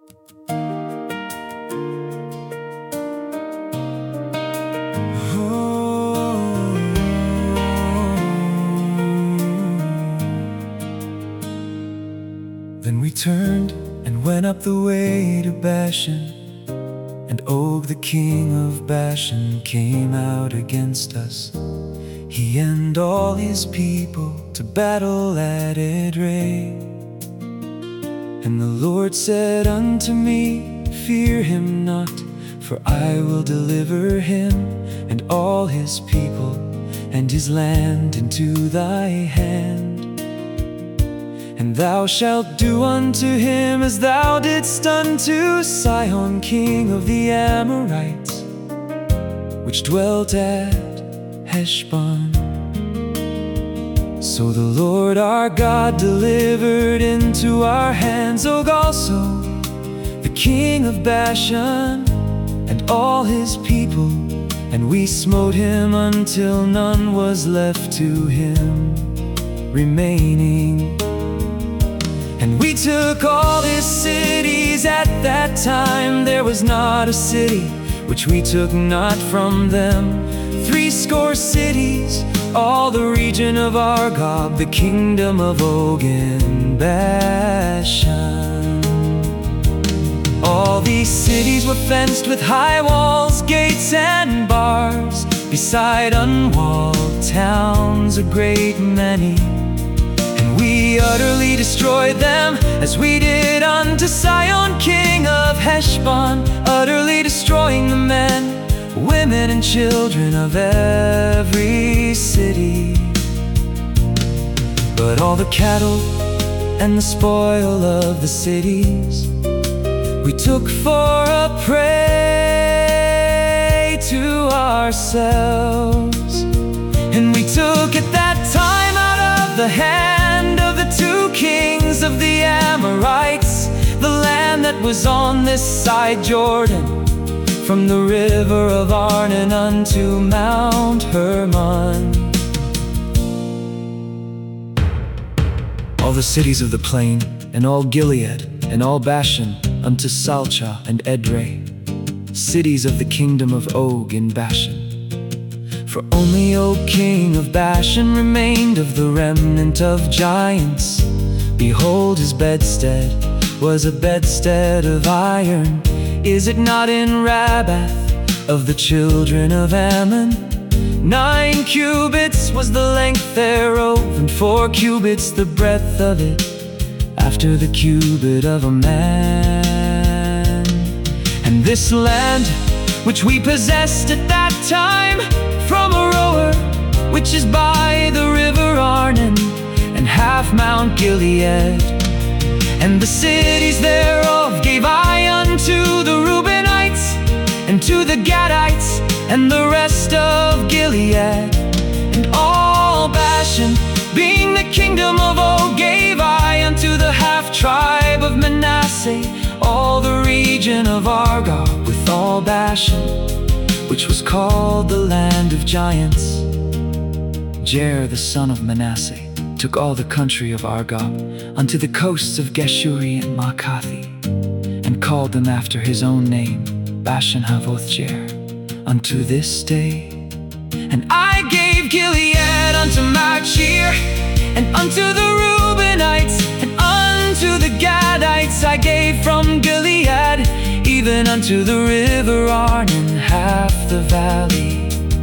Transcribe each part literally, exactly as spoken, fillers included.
Then we turned and went up the way to Bashan, and Og the king of Bashan came out against us, he and all his people, to battle at Edrei. And the Lord said unto me, fear him not, for I will deliver him and all his people and his land into thy hand. And thou shalt do unto him as thou didst unto Sihon king of the Amorites, which dwelt at Heshbon. So the Lord our God delivered into our hands Og also, the king of Bashan, and all his people, and we smote him until none was left to him remaining. And we took all his cities. At that time there was not a city which we took not from them. Three score cities, all the region of Argob, the kingdom of Og in Bashan. All these cities were fenced with high walls, gates and bars, beside unwalled towns a great many. We utterly destroyed them, as we did unto Sihon king of Heshbon, utterly destroying the men, women and children of every city. But all the cattle and the spoil of the cities we took for a prey to ourselves. And we took at that time out of the hand of the two kings of the Amorites the land that was on this side Jordan, from the river of Arnon unto Mount Hermon. All the cities of the plain, and all Gilead, and all Bashan, unto Salcha and Edrei, cities of the kingdom of Og in Bashan. For only Og king of Bashan remained of the remnant of giants. Behold, his bedstead was a bedstead of iron. Is it not in Rabbath of the children of Ammon? Nine cubits was the length thereof, and four cubits the breadth of it, after the cubit of a man. And this land which we possessed at that time, from Aroer, which is by the river Arnon, and half Mount Gilead, and the cities thereof gave I unto the Reubenites, and to the Gadites, and the rest of Gilead. And all Bashan, being the kingdom of Og, gave I unto the half-tribe of Manasseh, all the region of Argob, with all Bashan, which was called the land of giants. Jair the son of Manasseh took all the country of Argob unto the coasts of Geshuri and Maacathi, and called them after his own name, Bashan Havoth Jair, unto this day. And I gave Gilead unto Machir, and unto the Reubenites, and unto the Gadites I gave from Gilead, even unto the river Arnon, half the valley,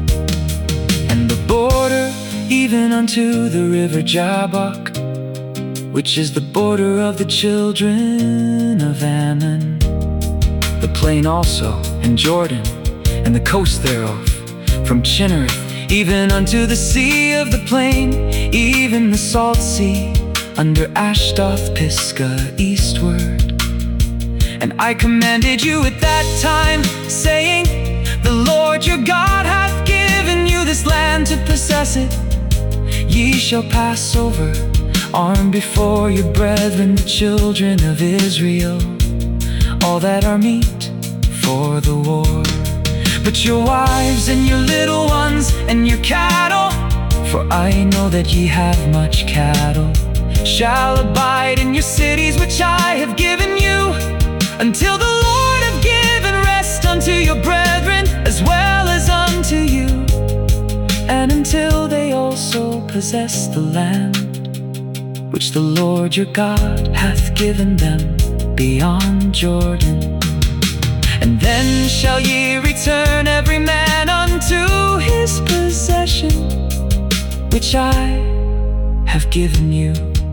and the border, even unto the river Jabbok, which is the border of the children of Ammon. The plain also, and Jordan, and the coast thereof, from Chinnereth even unto the sea of the plain, even the salt sea, under Ashdoth Pisgah eastward. And I commanded you at that time, saying, the Lord your God hath given you this land to possess it. Ye shall pass over, armed before your brethren, the children of Israel, all that are meet for the war. But your wives and your little ones and your cattle, for I know that ye have much cattle, shall abide in your cities which I have given you, until the Lord have given rest unto your brethren as well as unto you, and until they also possess the land which the Lord your God hath given them beyond Jordan. And then shall ye return every man unto his possession, which I have given you.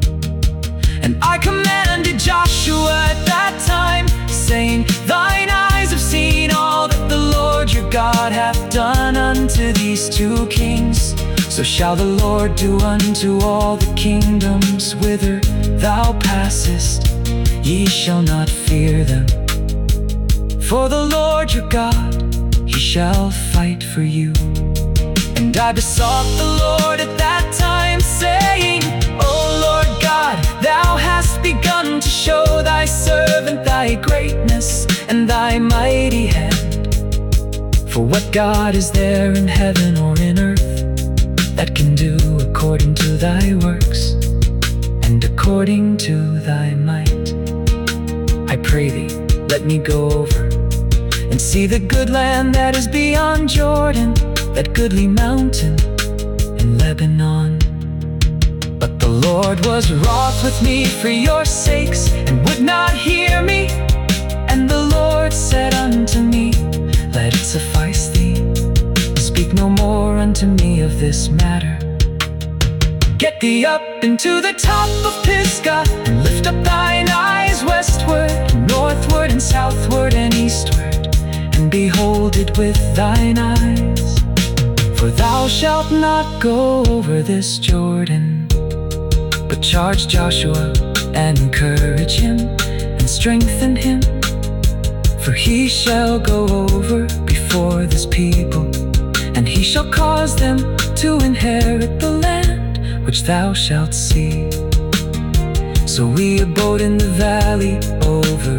And I commanded Joshua at that time, saying, Thine eyes have seen all that the Lord your God hath done unto these two kings. So shall the Lord do unto all the kingdoms whither thou passest. Ye shall not fear them, for the Lord your God, he shall fight for you. And I besought the Lord at that time, saying, O Lord God, thou hast begun to show thy servant thy greatness and thy mighty hand. For what God is there in heaven or in earth that can do according to thy works and according to thy might? I pray thee, let me go over and see the good land that is beyond Jordan, that goodly mountain in Lebanon. But the Lord was wroth with me for your sakes, and would not hear me. And the Lord said unto me, Let it suffice thee, speak no more unto me of this matter. Get thee up into the top of Pisgah, and lift up thine eyes westward, northward, and southward, and eastward, and behold it with thine eyes. For thou shalt not go over this Jordan, but charge Joshua, and encourage him, and strengthen him. For he shall go over before this people, and he shall cause them to inherit the land which thou shalt see. So we abode in the valley over